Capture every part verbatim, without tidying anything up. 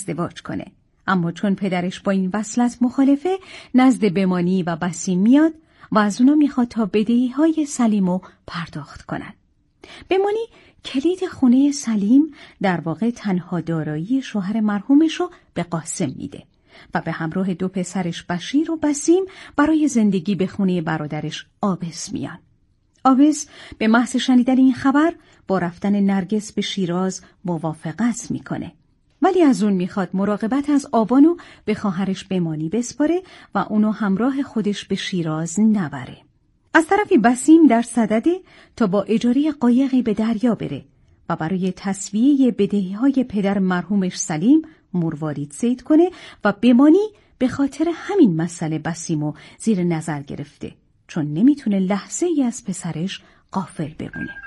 ازدواج کنه. اما چون پدرش با این وصلت مخالفه، نزد بمانی و بسیم میاد و از اونا میخواد تا بدهی‌های سلیمو پرداخت کنن. بمانی کلید خونه سلیم، در واقع تنها دارایی شوهر مرحومش رو به قاسم میده و به همراه دو پسرش بشیر و بسیم برای زندگی به خونه برادرش آبس میان. آبس به محض شنیدن این خبر با رفتن نرگس به شیراز موافقت میکنه، ولی از اون میخواد مراقبت از آبانو به خواهرش بمانی بسپاره و اونو همراه خودش به شیراز نبره. از طرفی بسیم در صدده تا با اجاره قایقی به دریا بره و برای تسویه بدهی‌های پدر مرحومش سلیم مروارید صید کنه و بمانی به خاطر همین مسئله بسیمو زیر نظر گرفته، چون نمیتونه لحظه ای از پسرش غافل بمونه.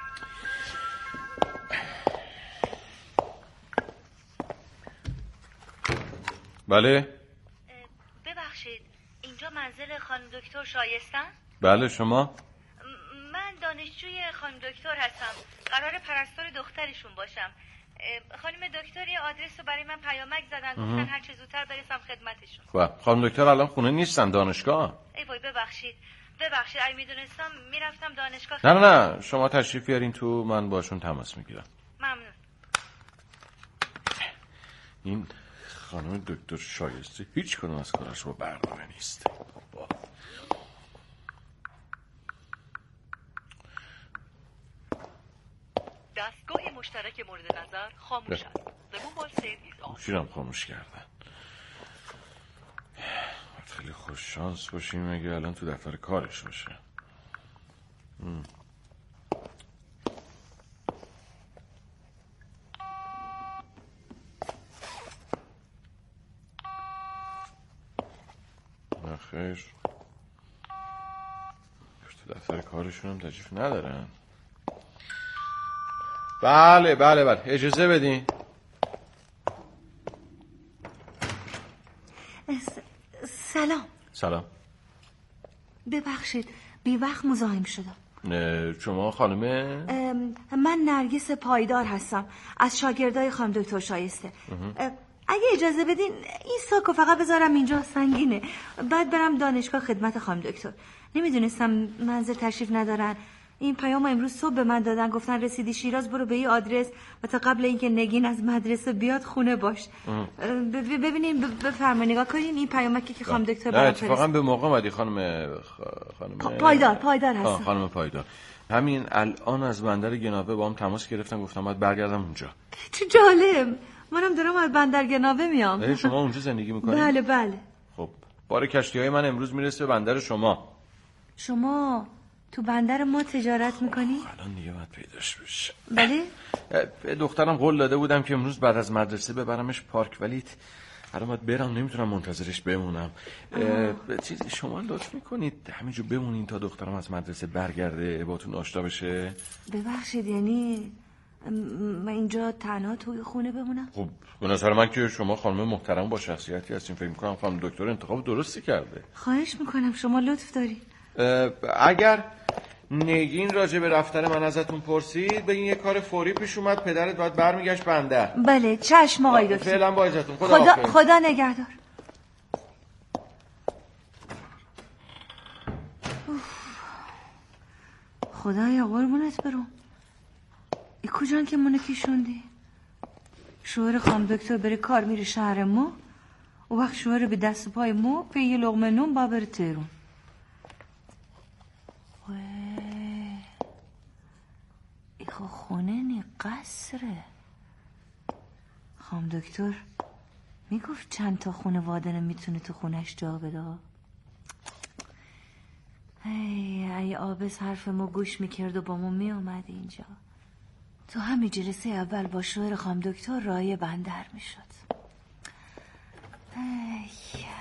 بله؟ ببخشید، اینجا منزل خانم دکتر شایستن؟ بله، شما؟ من دانشجوی خانم دکتر هستم. قرار پرستار دخترشون باشم. خانم دکتر یه آدرس رو برای من پیامک زدن، گفتن هر چه زودتر برسم خدمتشون. خب خانم دکتر الان خونه نیستن، دانشگاه. ای وای ببخشید. ببخشید، اگه میدونستم میرفتم دانشگاه. نه نه نه، شما تشریف بیارین تو، من باشون تماس میگیرم. ممنون. این خانم دکتر شایسته هیچ کنون از کارش رو برنامه نیست. با. دستگاه مشترک مورد نظر خاموش است. The mobile state is on. گوشیرم خاموش کردن. خیلی خوش شانس باشیم اگه الان تو دفتر کارش باشه. ام. خیر، تو دفتر کارشون هم تشریف ندارن. بله بله بله، اجازه بدین. سلام. سلام. ببخشید بی وقت مزاحم شدم. شما خانم؟ من نرگس پایدار هستم، از شاگردای خانم دکتر شایسته. اگه اجازه بدین این ساکو فقط بذارم اینجا، سنگینه، بعد برم دانشگاه خدمت خانم دکتر. نمیدونستم منزل تشریف ندارن. این پیام امروز صبح به من دادن، گفتن رسیدی شیراز برو به این آدرس و تا قبل اینکه نگین از مدرسه بیاد خونه باش. ببینین بفرمایید نگاه کنین این پیامکی که خانم دکتر برام فرستاد. اتفاقا به موقع اومدی خانم خانم پایدار پایدار هستم. خانم پایدار همین الان از بندر گناوه با هم تماس گرفتن، گفتم باید برگردم اونجا. چه جالب، منم دارم از بندر گناوه میام. شما اونجا زندگی میکنید؟ بله بله. خب بار کشتی‌های من امروز میرسه به بندر شما. شما تو بندر ما تجارت میکنی؟ الان دیگه باید پیداش بشه. بله؟ دخترم قول داده بودم که امروز بعد از مدرسه ببرمش پارک، ولی الان باید برم، نمیتونم منتظرش بمونم. چیزی شما لطف میکنید همینجور بمونین تا دخترم از مدرسه برگرده باتون آشنا بشه؟ ببخشید یعنی من اینجا تنها توی خونه بمونم؟ خب به نظر من که شما خانم محترم با شخصیتی هستین، فکر میکنم خانم دکتر انتخاب درستی کرده. خواهش میکنم، شما لطف دارید. اگر نگین راجع به رفتن من ازتون پرسید بگین یه کار فوری پیش اومد، پدرت باید برمیگشت بندر. بله چشم آقای دکتر. فعلا با اجازهتون. خدا خدا, خدا نگهدار. خدایا قربونت برم، ای کجان که منو کشوندی؟ شوهر خانم دکتر بره کار میره شهر ما، و وقت شوهر به دست پای ما به یه لقمه نون با بره تهران. ایخو خونه نی قصره. خانم دکتر میگفت چند تا خانواده نمیتونه تو خونش جا بده. ای ای آبس حرف ما گوش میکرد و با ما میامد اینجا، تو همین جلسه اول با شوهر خانم دکتر رای بندر میشد. ای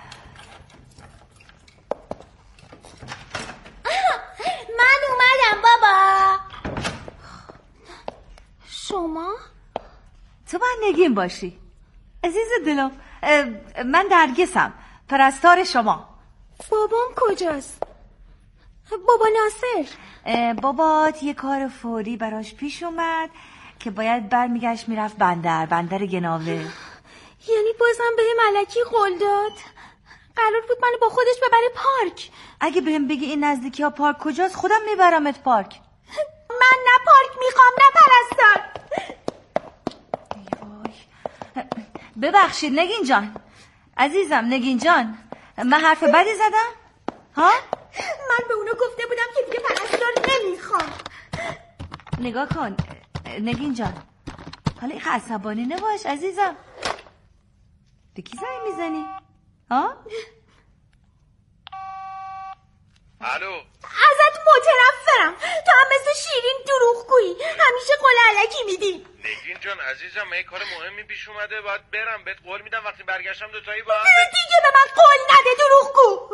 من اومدم بابا. شما؟ تو باید نگین باشی عزیز دلم. من نرگسم، پرستار شما. بابام کجاست؟ بابا ناصر؟ بابات یه کار فوری براش پیش اومد که باید برمیگشت میرفت بندر بندر گناوه. یه بازم به ملکی قول داد. قرار بود منو با خودش ببره پارک. اگه بهم بگی این نزدیکی ها پارک کجاست خودم میبرمت پارک. من نه پارک میخوام نه پرستار. ببخشید نگین جان عزیزم. نگین جان من حرف بدی زدم ها؟ من به اونو گفته بودم که دیگه پرستار نمیخوام. نگاه کن نگین جان حالا این عصبانی نباش عزیزم. به کی زنگ میزنی ها؟ الو ازت متنفرم. تو هم مثل شیرین دروغگویی همیشه قول علکی میدی. نگین جان عزیزم من کار مهمی پیش اومده باید برم. بهت قول میدم وقتی برگشتم دوتایی با هم دیگه به من قول نده دروغگو.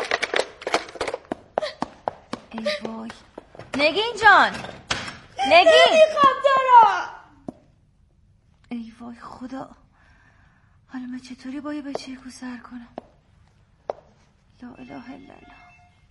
ای وای نگین جان نگین نمیخوام دارا. ای وای خدا حالا من چطوری با یه بچه کو سر کنم؟ لا اله الا الله.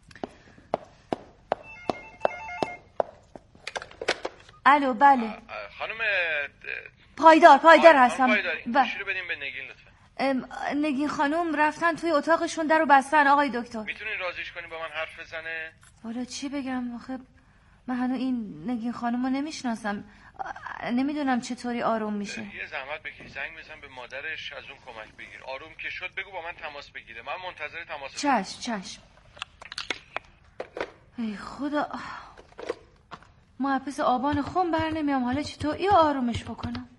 الو بله خانم پایدار پایدار هستم. گوشی رو بدیم به نگین لطفا. نگین خانم رفتن توی اتاقشون در رو بستن آقای دکتر. میتونی رازیش کنی با من حرف بزنه؟ والا چی بگم آخه من هنوز این نگین خانم رو نمیشناسم. نمیدونم چطوری آروم میشه. یه زحمت بکش زنگ بزن به مادرش از اون کمک بگیر. آروم که شد بگو با من تماس بگیره. من منتظر تماس. چشم چشم. ای خدا ما اپس آبان خون بر نمیام. حالا چطور یا آرومش بکنم؟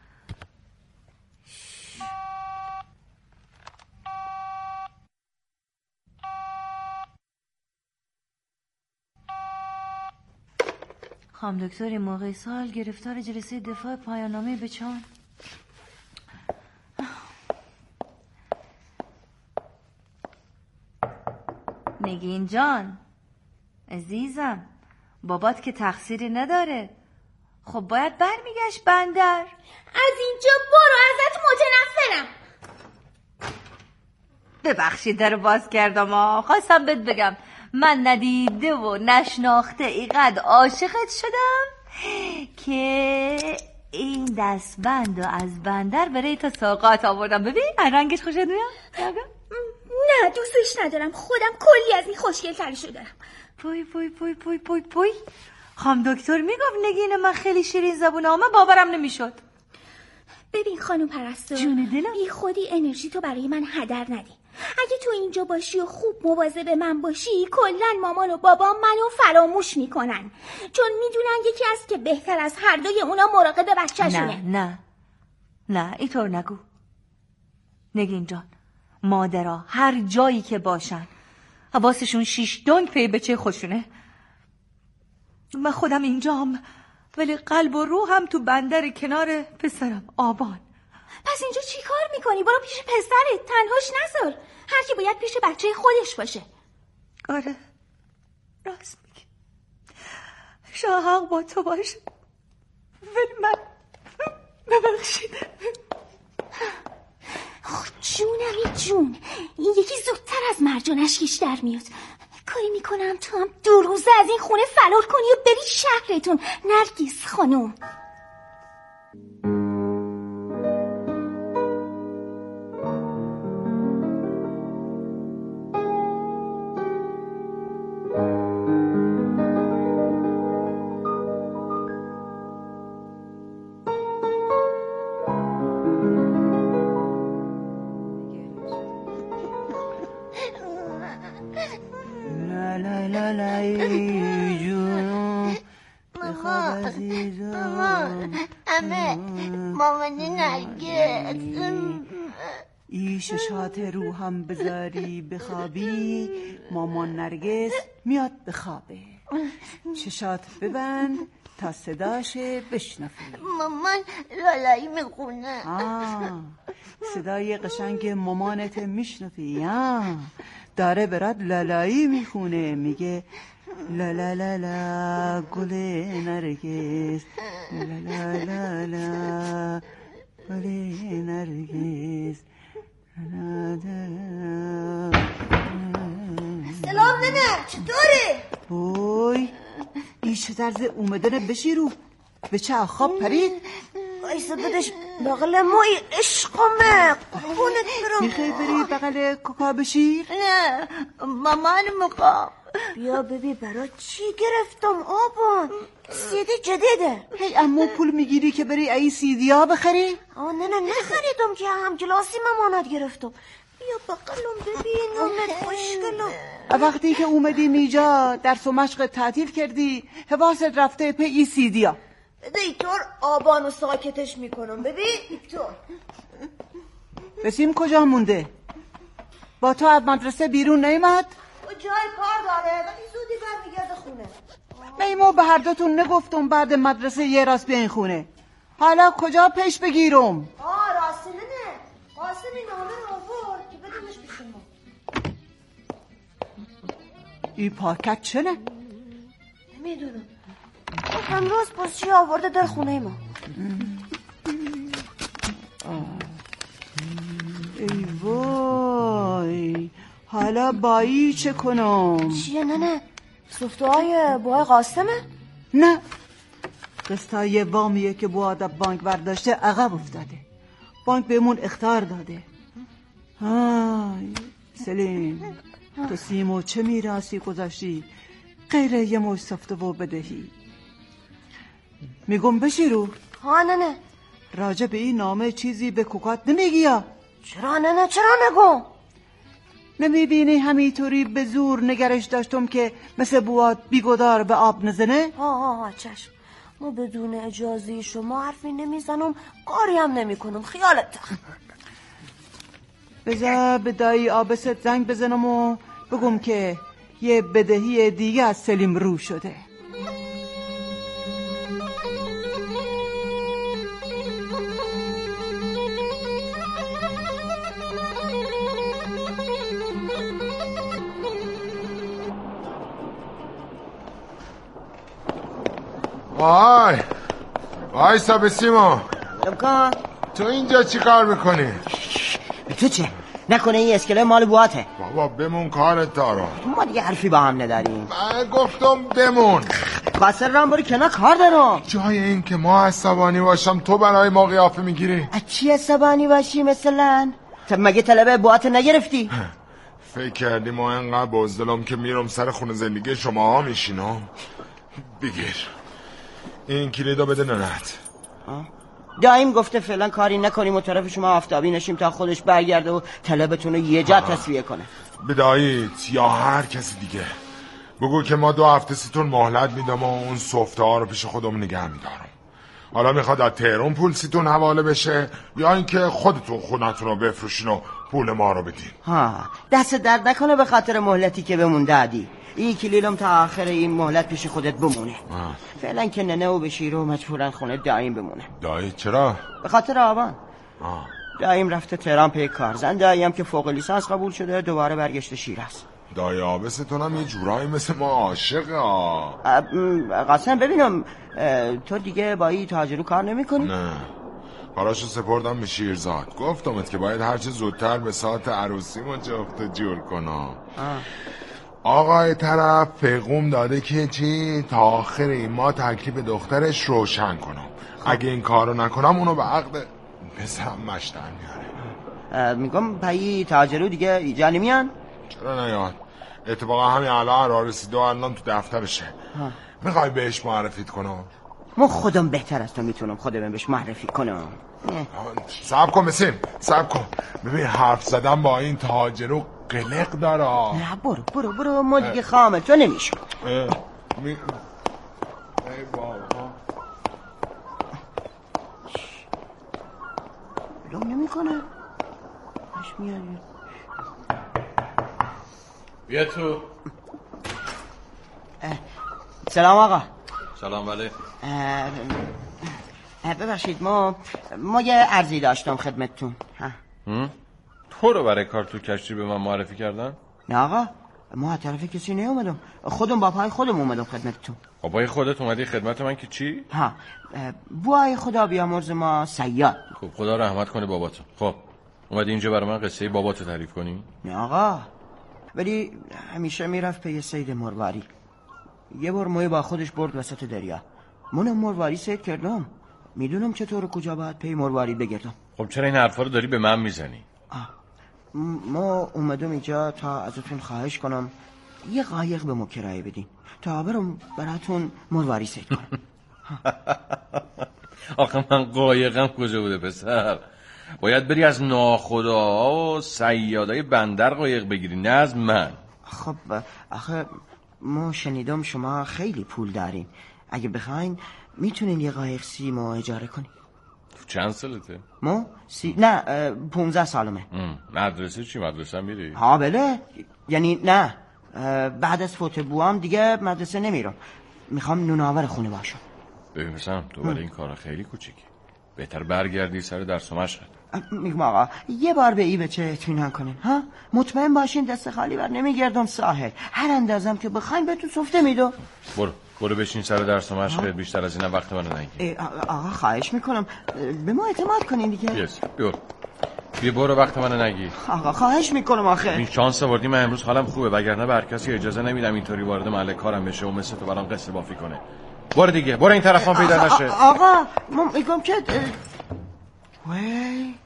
خانم دکتر این موقع سال گرفتار جلسه دفاع پایان‌نامه بچه‌ان. نگین جان عزیزم بابات که تقصیری نداره. خب باید برمیگشت بندر. از اینجا برو ازت متنفرم. ببخشید در باز کردم آه. خواستم بهت بگم من ندیده و نشناخته اینقدر عاشقت شدم که این دستبند و از بندر برای تا ساقات آوردم. ببین رنگش خوشت میاد؟ نه دوستش ندارم. خودم کلی از این خوشگل ترشو دارم. پوی پوی پوی پوی پوی پوی خانم دکتر میگفت نگین من خیلی شیرین زبونه اما باورم نمیشد. ببین خانم پرستار جون دلم بی خودی انرژی تو برای من هدر ندی. اگه تو اینجا باشی و خوب مواظب من باشی کلن مامان و بابا منو فراموش میکنن چون میدونن یکی از که بهتر از هر دوی اونا مراقب بچه شونه. نه نه نه اینطور نگو نگین جان. مادرها هر جایی که باشن حواسشون شیش دنگ پی بچه خودشونه. من خودم اینجام ولی قلب و روحم تو بندر کنار پسرم آبان. پس اینجا چی کار میکنی؟ برو پیش پسرت تنهاش نذار. هر کی باید پیش بچه خودش باشه. آره راست میگی. شاه حق با تو باشه ولی من ببخشید. جونمی جون این یکی زودتر از مرجان اشکیش در میاد. کاری میکنم تو هم دو روزه از این خونه فرار کنی و بری شهرتون نرگس خانم. ششات رو هم بذاری بخوابی مامان نرگس میاد بخوابه. چشات ببند تا صداش بشنفی. مامان لالایی میخونه. آه صدای قشنگ مامانت میشنفی. آه داره برات لالایی میخونه میگه لا لا لا لا گل نرگس لا لا لا لا گل نرگس. سلام ننه چطوره؟ اوی این چه طرز اومدنه بشی رو به چه خواب پرید؟ ایسا بدش بغل موی عشقمه قربونت برم. میخوای بری بغل کوکا بشیر؟ نه مامان مقام. بیا ببین برای چی گرفتم آبان. سیدی جدیده. هی اما پول میگیری که بری ای سیدی ها بخری؟ آه نه نه نخریدم که هم کلاسی مامانت گرفتم. بیا بغلم ببین نامت خوشگلم. وقتی که اومدی میجا درس و مشق تعطیل کردی حواست رفته پی ای سیدی ها. دیتور آبانو ساکتش میکنم ببین. دیتور بسیم کجا مونده؟ با تو از مدرسه بیرون نیامد؟ جای کار داره ولی زودی برمیگرده خونه. میمو به هر دوتون نگفتم بعد مدرسه یه راست بیاین خونه. حالا کجا پیش بگیرم؟ آه راسته نه قاسمی نامه رو آورد که بدونش پیش ما. ای پاکت چنه؟ نمیدونم امروز پسچی آورده در خونه ما. ای وای حالا بایی چه کنم؟ چیه نه نه سفته های بای قاسمه؟ نه قسطای وامیه که با در بانک برداشته عقب افتاده. بانک بهمون اخطار داده. های سلیم تو سیمو چه میراثی گذاشتی غیر یه مش سفته و بدهی؟ میگم بشیرو. ها نه نه راجع به این نامه چیزی به کوکات نمیگی یا؟ چرا نه نه چرا نگو؟ نمیبینی همینطوری به زور نگرش داشتم که مثل بوات بیگدار به آب نزنه؟ ها ها ها چشم. ما بدون اجازه شما حرفی نمیزنم کاری هم نمی کنم خیالت. بذار به دایی آبست زنگ بزنم و بگم که یه بدهی دیگه از سلیم رو شده. وای وای سابه سیما امکان تو اینجا چی کار میکنی؟ تو چه؟ نکنه این اسکله مال بواته؟ بابا بمون کارت دارم. ما دیگه حرفی با هم نداریم. من گفتم بمون. قصر رام باری کنار کار دارم. جای این که ما عصبانی باشم تو برای ما قیافه میگیری؟ از چی عصبانی باشی مثلا؟ تو مگه طلبه بواته نگرفتی؟ فکر کردی ما انقدر بزدلم که میرم سر خونه زندگی شما ها میشینم؟ بگیر این کلیدو بده ننت. دایم گفته فعلا کاری نکنیم و طرف شما آفتابی نشیم تا خودش برگرده و طلبتون رو یه جا تصفیه کنه. بدایید یا هر کسی دیگه بگو که ما دو هفته سیتون مهلت میدم و اون سفته ها رو پیش خودم نگه میدارم. حالا میخواد از تهران پول سیتون حواله بشه یا اینکه خودتون خونتون رو بفروشین و پول ما رو بدین. ها دست درد نکنه به خاطر مهلتی که بمون دادی. این کلیلم تا آخر این مهلت پیش خودت بمونه. آه. فعلا که ننه و بشیر و مجبورن خونه دایم بمونه. دایی چرا؟ به خاطر آبان. آه. دایم رفته تهران پی کارزن. دایم که فوق لیسانس قبول شده دوباره برگشته شیراز. دایی آبستون هم یه جورایی مثل ما عاشقه. قاسم ببینم تو دیگه با این تاجرو کار نمی کنی؟ نه کاراشو سپردم به شیرزاد. گفتمت که باید هرچه زودتر به ساعت عروسی ما جفت جور کنم. آقای طرف پیغام داده که چی تا آخر این ماه تکلیف دخترش روشن کنم. اگه این کارو نکنم اونو به عقد پسرم مشتر میاره. میگم پایی تاجرو دیگه ایجا نمیان؟ چرا نیاد؟ اتفاقا همین الان راه رسیده و الان تو دفترشه. میخوای بهش معرفیت کنم؟ من خودم بهتر از تو میتونم خودم بهش معرفی کنم. صبر کن بسیم صبر کن ببین حرف زدم با این تاجرو قلق داره. نه برو برو برو ما دیگه خامه تو نمیشون. می... ای بابا لوم نمی کنه باش میاد. بیا تو. سلام آقا. سلام ولی ببخشید ما ما یه عرضی داشتم خدمتتون. تو رو برای کار تو کشتی به من معرفی کردن؟ نه آقا ما از طرف کسی نیومدم خودم با پای خودم اومدم خدمتتون. با پای خودت اومدی خدمت من که چی؟ ها بوهای خدا بیامرز ما صیاد. خب خدا رحمت کنه باباتو. خب اومدی اینجا برای من قصه باباتو تعریف کنی؟ نه آقا ولی همیشه میرفت پی صید مرواری. یه بار موی با خودش برد وسط دریا. منم مرواری صید کردم میدونم چطور کجا باید پی مروارید بگردم. خب چرا این حرفا رو داری به من میزنی؟ ما اومدم اینجا تا ازتون خواهش کنم یه قایق به ما کرایه بدین تا برم براتون مروارید سید کنم. آخه من قایقم کجا بوده پسر؟ باید بری از ناخداها و صیادای بندر قایق بگیری، نه از من. خب آخه ما شنیدم شما خیلی پول دارین، اگه بخواین میتونین یه قایق سی ماه اجاره کنین. تو چند سالته؟ ما سی نه پونزده سالمه. مدرسه چی؟ مدرسه میری؟ ها بله، یعنی نه بعد از فوت بوام دیگه مدرسه نمیرم، میخوام نوناور خونه باشم. ببین پسرم تو برای این کارا خیلی کوچیکی، بهتر برگردی سر درس و مشقت. میگم آقا یه بار به این بچه اطمینان کنین ها، مطمئن باشین دست خالی بر نمیگردم ساحل، هر اندازم که بخواین بهتون سفته میدم. برو برو بشین سر درس و مشقت، بیشتر از اینم وقت منو نگیر. آقا خواهش میکنم به ما اعتماد کنین دیگه. یس برو بیا برو وقت منو نگیر. آقا خواهش میکنم. آخه این شانس آوردی من امروز حالم خوبه، وگرنه به هر کسی اجازه نمیدم اینطوری وارد محل کارم بشه و مثل تو برام قصه بافی کنه. برو دیگه برو این طرفام پیدا نشه. آقا من میگم که وای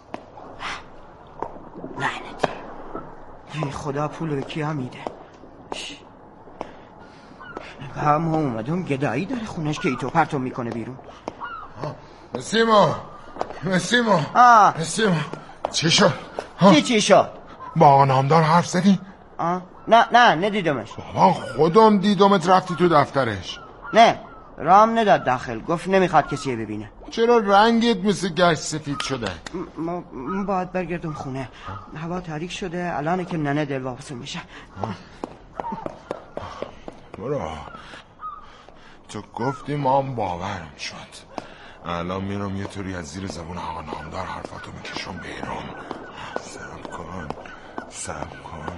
لعنتی یه خدا پول به کیا میده. هم اومدم گدایی داره خونش که ایتو پرتو میکنه بیرون. سیما سیما سیما چی شد؟ چی چی شد؟ با آقا نامدار حرف زدی؟ آه. نه نه ندیدمش. بابا خودم دیدمت رفتی تو دفترش. نه رام نداد داخل، گفت نمیخواد کسی ببینه. چرا رنگت مثل گشت سفید شده؟ ما باید برگردم خونه، هوا تاریک شده، الان که ننه دل واپس میشه. برو تو گفتی ما هم باورم شد، الان میرم یه طوری از زیر زبون آقا نامدار حرفاتو میکشم بیرون. سب کن سب کن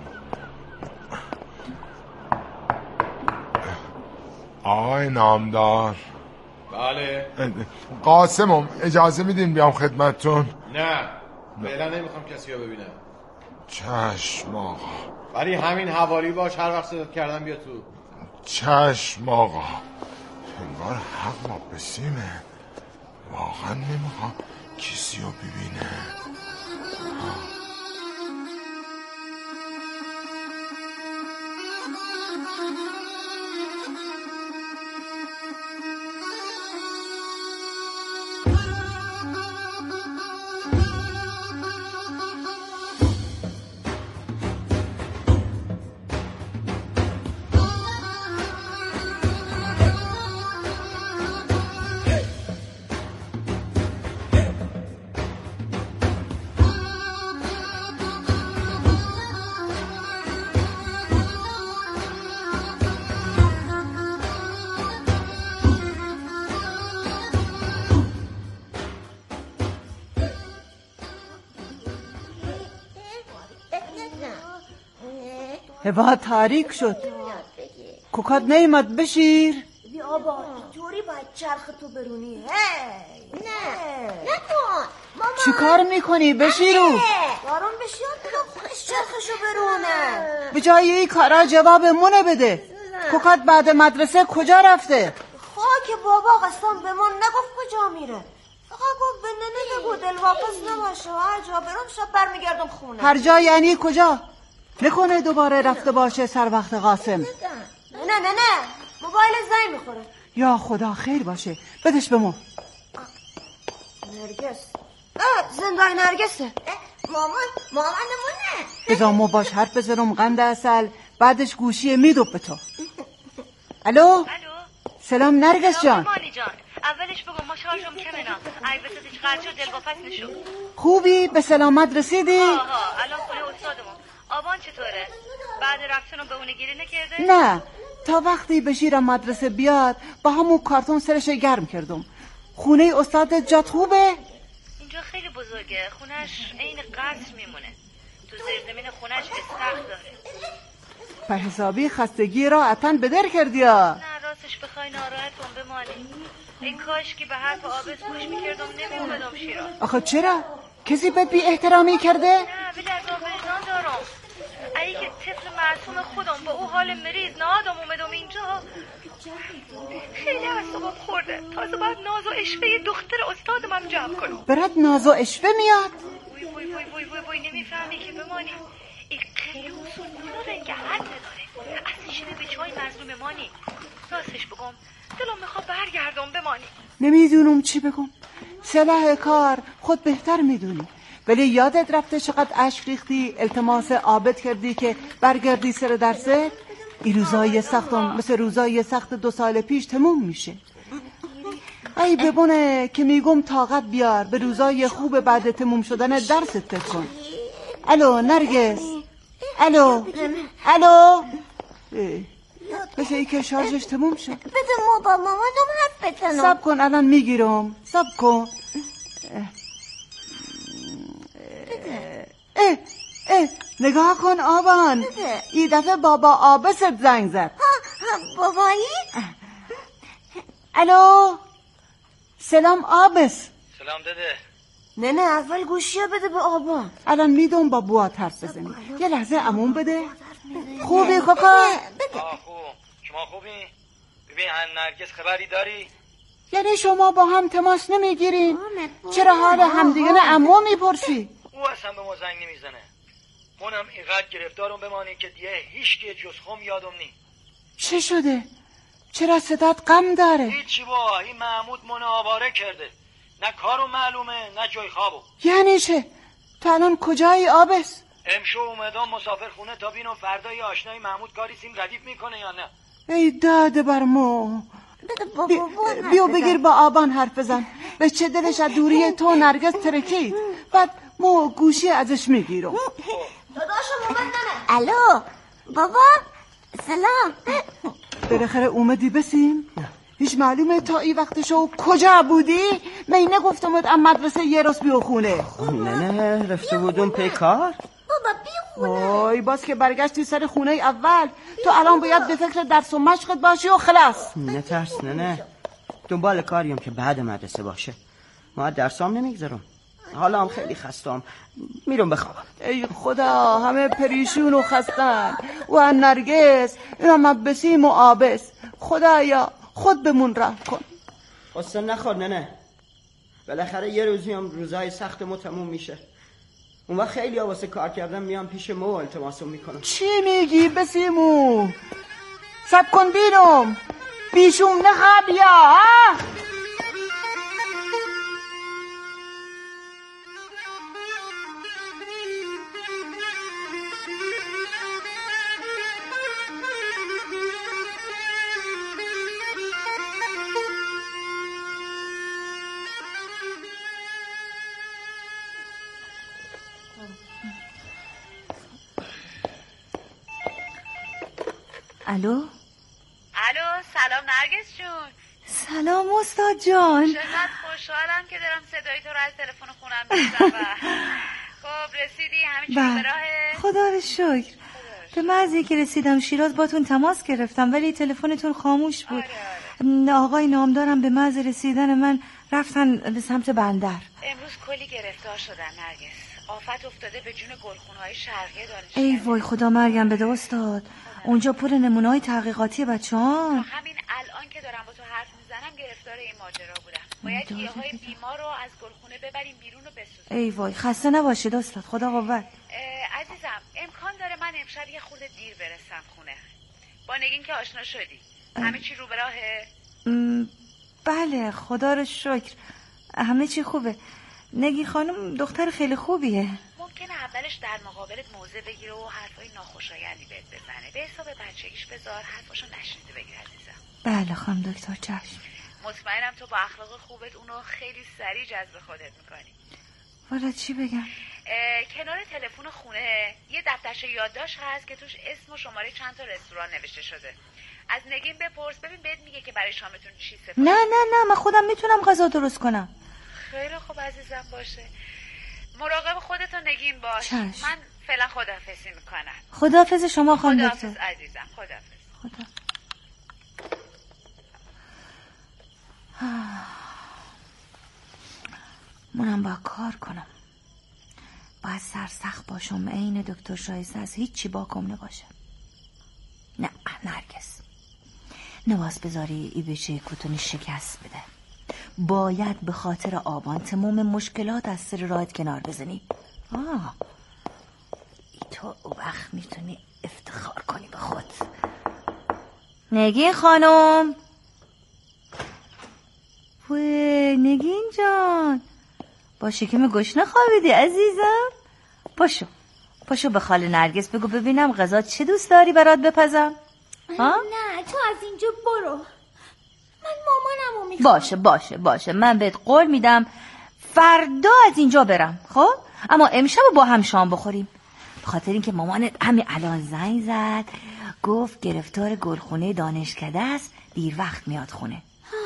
آقای نامدار. بله قاسمم اجازه میدین بیام خدمتتون؟ نه فعلا نمیخوام کسی رو ببینم. چشم آقا. ولی همین حوالی باش، هر وقت صدات کردم بیا تو. چشم آقا. انگار حق ما بسیمه، واقعا نمیخوام کسی رو ببینه. هوا تاریک شد، کوکات نیمد بشیر. بیا با طوری باید چرخ تو برونی. هی نه نکن ماما. چی کار میکنی؟ بشیرو بارون بشیاد بگم خودش چرخشو برونه. به جای این کارا جواب مونه بده. کوکات بعد مدرسه کجا رفته؟ خاک بابا قسم به من نگفت کجا میره، فقط گفت به ننه بگو دل واپس نباشه و هر جا برم شب برمیگردم خونه. هر جا یعنی کجا؟ نکنه دوباره رفته باشه سر وقت قاسم. نه نه نه نه موبایل زنگ میخوره. یا خدا خیر باشه، بدش به ما. نرگس زندای نرگسه. مامان مامانمونه. بذار ما باش حرف بزنم قند اصل، بعدش گوشی میدوب به تو. الو الو سلام نرگس جان. مالی جان اولش بگم ما شارژم کمنا ای بساتش قرچو دل واپس نشو. خوبی؟ به سلامت رسیدی؟ آها الان خونه استادمون. آبان چطوره؟ بعد رفتنم به اونه گیری نکرده؟ نه تا وقتی بشیرم مدرسه بیاد با همون کارتون سرش گرم کردم. خونه استاد جات خوبه؟ اینجا خیلی بزرگه، خونش عین قصر میمونه، تو زیرزمین خونش استخر داره. به حسابی خستگی را عطن بدر کردی ها. نه راستش بخوای ناراحتم بمانی، این کاش که به حرف آبس گوش میکردم نمیومدم شیراز. آخه چرا؟ کسی به بی احترامی کرده؟ نه ولی از آب وجدان دارم، اگه که طفل معصوم خودم با او حال مریض نادم اومدم اینجا. خیلی اعصابم خورده. تازه باید ناز و اشوه دختر استادم هم جمع کنم. برات ناز و اشوه میاد؟ وای وای وای وای وای, وای نمیفهمی که بمانی. این خیلی اصول کنو رنگ حد نداره. اصلا شده به چای مظلوم مانی. راستش بگم دلم میخواد برگردم بمانی. نمیدونم چی بگم. صلاح کار خود بهتر میدونی، ولی یادت رفته چقدر اشک ریختی التماس عابد کردی که برگردی سر درست؟ این روزای سختم مثل روزای سخت دو سال پیش تموم میشه. ای ببونه که میگم طاقت بیار به روزای خوب بعد تموم شدن درست فکر کن. الو نرگس، الو الو. مثل ای که شارژش تموم شد. بده ما با مامانم حرف بزنم. صبر کن الان میگیرم، صبر کن. اه اه نگاه کن آبان، این دفعه بابا آبست زنگ زد. بابایی؟ الو سلام آبس. سلام داده. نه نه اول گوشیه بده به آبان. الان میدونم با بوات حرف بزنی. یه لحظه عموم بده. خوبی کاکا؟ آه خوب. شما خوبی؟ ببین نرگس خبری داری؟ یعنی شما با هم تماس نمیگیرین؟ چرا حال همدیگه نه عمو میپرسی؟ او اصلا به ما زنگ نمیزنه. منم اینقدر گرفتارم بمانی که دیگه هیچ که جز خم یادم نی. چه شده؟ چرا صدات غم داره؟ هیچی با این محمود منو آواره کرده. نه کارو معلومه نه جای خوابو. یعنی چه؟ تو الان کجایی آبس؟ امشو اومدم مسافر خونه تا بینم فردا یه آشنای محمود کاری سیم ردیف میکنه یا نه. ای داده بر ما. بی... بیو بگیر با آبان حرف بزن. به چه دلش از دوری تو نرگس ترکید. بعد مو گوشی ازش میگیرم. داداشم اومد ننه. الو بابا سلام. بالاخره اومدی بسیم؟ هیچ معلومه تا این وقتشو کجا بودی؟ من نگفتمت ام مدرسه یه راست بیو خونه. نه نه رفته بودم پی کار. بابا بی خونه. وای باز که برگشتی سر خونه اول. تو الان باید به فکر درس و مشقت باشی و خلاص. نه ترس نه نه دنبال کاریم که بعد مدرسه باشه. ما درسام نمیگذارم. حالا هم خیلی خستم میرم بخوابم. ای خدا همه پریشون و خستن و نرگس اینا من بسیم و آبس. خدایا خود بمون رحم کن. قصه نخور نه نه بالاخره یه روزی هم روزهای سخت ما تموم میشه. اون وقت خیلی ها واسه کار کردن میان پیش ما و التماسم میکنم. چی میگی بسیمو؟ سب کن بینم بیشون نخواب یا ها؟ الو الو سلام نرگس جون. سلام استاد جان. چقدر خوشحالم که دارم صدای تو رو از تلفن خونم میشنوم. خب رسیدی همه چی به راهه؟ خدا رو شکر. به محضی که رسیدم شیراز باتون تماس گرفتم ولی تلفنتون خاموش بود. آره آره. آقای نامدارم به محض رسیدن من رفتن به سمت بندر. امروز کلی گرفتار شدن نرگس. آفت افتاده به جون گلخونهای شرقی دانشگاه. ای وای خدا مرگم بده استاد. اونجا پر نمونه‌های تحقیقاتی بچه‌ها. همین الان که دارم با تو حرف میزنم گرفتار این ماجرا بودم. باید گیاهای بیمار رو از گلخونه ببریم بیرون و بسوزیم. ای وای خسته نباشید استاد. خدا قوت. عزیزم امکان داره من امشب یه خورده دیر برسم خونه. با نگین که آشنا شدی. همه چی رو به راهه؟ بله خدا رو شکر. همه چی خوبه. نگین خانم دختر خیلی خوبیه. ممکنه اولش در مقابلت موضع بگیره و حرفای ناخوشایندی بهت بزنه. به حساب بچگیش بذار حرفاشو نشنیده بگیر عزیزم. بله خانم دکتر چشم. مطمئنم تو با اخلاق خوبت اونو خیلی سریع جذب خودت میکنی. والا چی بگم؟ کنار تلفن خونه یه دفترچه یادداشت هست که توش اسم و شماره چند تا رستوران نوشته شده. از نگین بپرس ببین بهت میگه که برای شامتون چی سفارش. نه نه نه من خودم میتونم غذا درست کنم. خیلی خوب عزیزم باشه. مراقب خودت و نگین باش. چشم. من فعلا خداحافظی میکنم. خداحافظ شما خانم دکتر. خداحافظ عزیزم. خداحافظ. خدا. منم با کار کنم. باید سرسخت باشم عین دکتر شایسته از هیچی باکم نباشه. نه نرگس، نواز بذاری ای بشه کتونی شکست بده. باید به خاطر آبان تمام مشکلات از سر راهت کنار بزنی. آه ای تو او وقت میتونی افتخار کنی به خود. نگین خانم، وی نگین جان، با شکم گشنه خوابیدی عزیزم؟ پاشو پاشو به خاله نرگس بگو ببینم غذا چه دوست داری برات بپزم. نه تو از اینجا برو، من مامانمو میخوام. باشه باشه باشه، من بهت قول میدم فردا از اینجا برم، خب؟ اما امشب با هم شام بخوریم، به خاطر اینکه مامانت همین الان زنگ زد گفت گرفتار گلخونه دانشکده است، دیر وقت میاد خونه.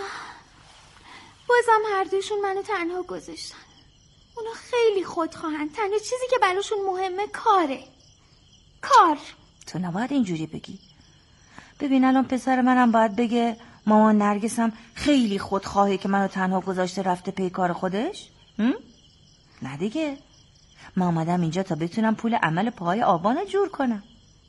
بازم هر دوشون منو تنها گذاشتن. اونا خیلی خودخواهن، تنها چیزی که براشون مهمه کاره. کار. تو نباید اینجوری بگی. ببین الان پسر منم باید بگه مامان نرگسم خیلی خودخواهه که منو تنها گذاشته رفته پی کار خودش؟ هم؟ نه دیگه، من آمدم اینجا تا بتونم پول عمل پای آبانو جور کنم.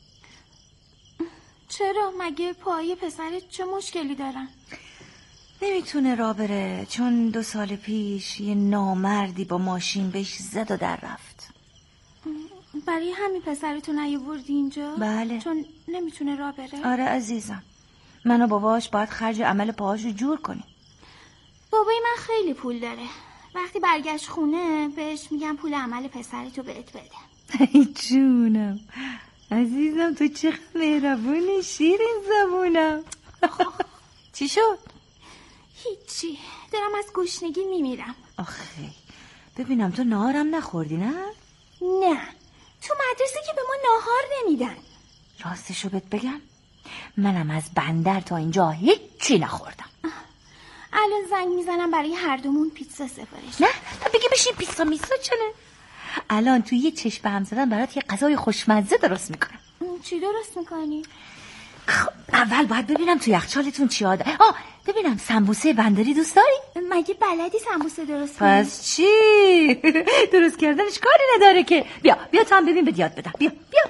چرا؟ مگه پای پسرت چه مشکلی دارن؟ نمیتونه راه بره چون دو سال پیش یه نامردی با ماشین بهش زد و در رفت. برای همین پسرتو نیاوردی اینجا؟ بله. چون نمیتونه راه بره؟ آره عزیزم، من و باباش باید خرج عمل پاهاشو جور کنیم. بابای من خیلی پول داره، وقتی برگشت خونه بهش میگم پول عمل پسرتو بهت بده. ای جونم عزیزم، تو چقدر مهربونی، شیرین زبونم. چی شد؟ هیچی، دارم از گشنگی میمیرم. آخه ببینم تو ناهارم نخوردی نه؟ نه، تو مدرسه که به ما ناهار نمیدن. راستشو بهت بگم منم از بندر تا اینجا هیچی نخوردم. الان زنگ میزنم برای هر دومون پیتزا سفارش. نه بگی بشین پیتزا میسا چنه؟ الان تو یه چشم به هم زدن برات یه غذای خوشمزه درست میکنم. چی درست میکنی؟ خب اول باید ببینم تو یخچالتون چی آده. آه ببینم سمبوسه بندری دوست داری؟ مگه بلدی سمبوسه درست کنی؟ پس چی؟ درست کردنش کاری نداره که. بیا بیا تا هم ببین به یاد بدم. بیا بیا.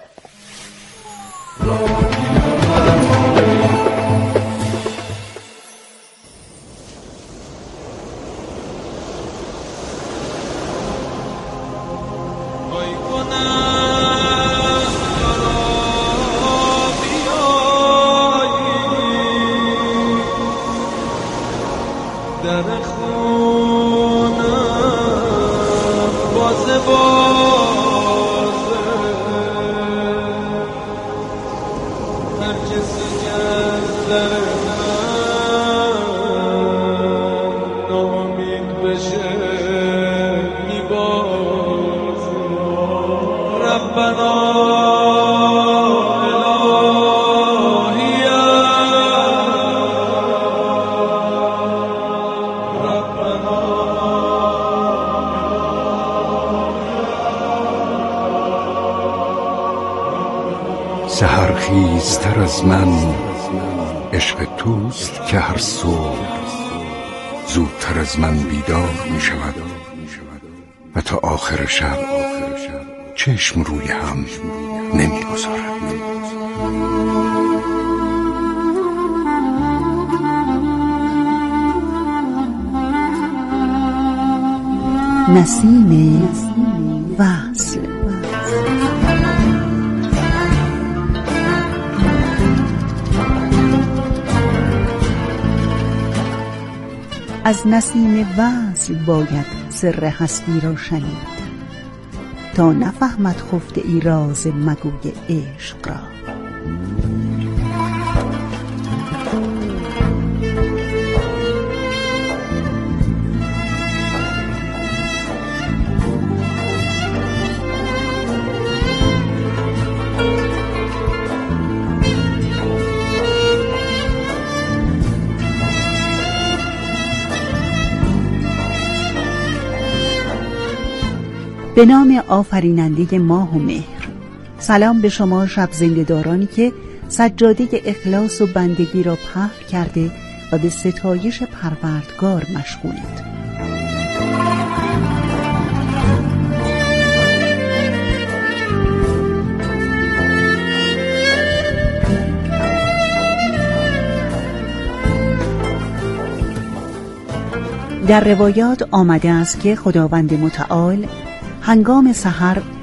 سحرخیزتر از من عشق توست که هر صبح زودتر از من بیدار می شود و تا آخر شب چشم روی هم نمی گذارد. نسیم وصل. از نسیم وصل باید سر هستی را شنید تا نفهمد خفته ای راز مگوی عشق را. به نام آفریننده ماه و مهر. سلام به شما شب زنده‌دارانی که سجاده اخلاص و بندگی را پهن کرده و به ستایش پروردگار مشغولید. در روایات آمده است که خداوند متعال هنگام سحر